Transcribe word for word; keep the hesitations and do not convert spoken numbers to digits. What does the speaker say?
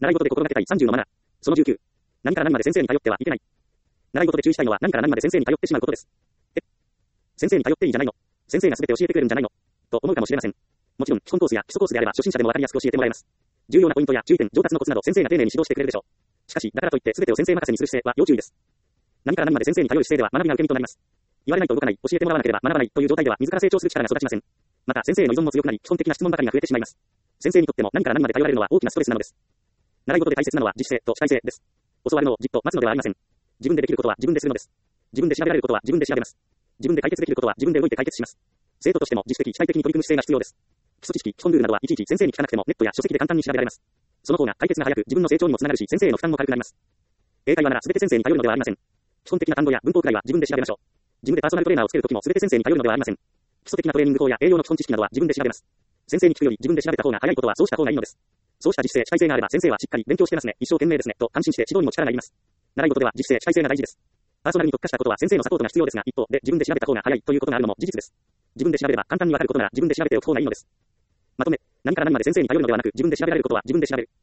習い事で心がけたいさんじゅうのマナー。そのじゅうきゅう。何から何まで先生に頼ってはいけない。習い事で注意したいのは何から何まで先生に頼ってしまうことです。え先生に頼っていいじゃないの。先生が全て教えてくれるんじゃないの。と思うかもしれません。もちろん、基本コースや基礎コースであれば初心者でもわかりやすく教えてもらえます。重要なポイントや注意点、上達のコツなど先生が丁寧に指導してくれるでしょう。しかし、だからといって全てを先生任せにする姿勢は要注意です。何から何まで先生に頼る姿勢では学びが受け身となります。言われないと動かない、教えてもらわなければ学ばないという状態では自ら成長する力が育ちません。また、先生への依存も強くなり、基本的な質問ばかりが増えてしまいます。先生にとっても何から何まで頼られるのは大きなストレスなのです。習い事で大切なのは自主性と主体性です。教わるのをじっと待つのではありません。自分でできることは自分でするのです。自分で調べられることは自分で調べます。自分で解決できることは自分で動いて解決します。生徒としても自主的、主体的に取り組む姿勢が必要です。基礎知識、基本ルールなどはいちいち先生に聞かなくてもネットや書籍で簡単に調べられます。その方が解決が早く自分の成長にもつながるし、先生への負担も軽くなります。英会話なら全て先生に頼るのではありません。基本的な単語や文法くらいは自分で調べましょう。自分でパーソナルトレーナーをつけるときも全て先生に頼るのではありません。基礎的なトレーニング法や栄養の基本知識などは自分で調べます。先生に聞くより自分で調べた方が早いことはそうした方がいいのです。そうした自主性、主体性があれば先生はしっかり勉強してますね、一生懸命ですね、と感心して指導にも力がいります。習い事では自主性、主体性が大事です。パーソナルに特化したことは先生のサポートが必要ですが、一方で自分で調べた方が早いということがあるのも事実です。自分で調べれば簡単にわかることなら自分で調べておく方がいいのです。まとめ、何から何まで先生に頼るのではなく自分で調べられることは自分で調べる。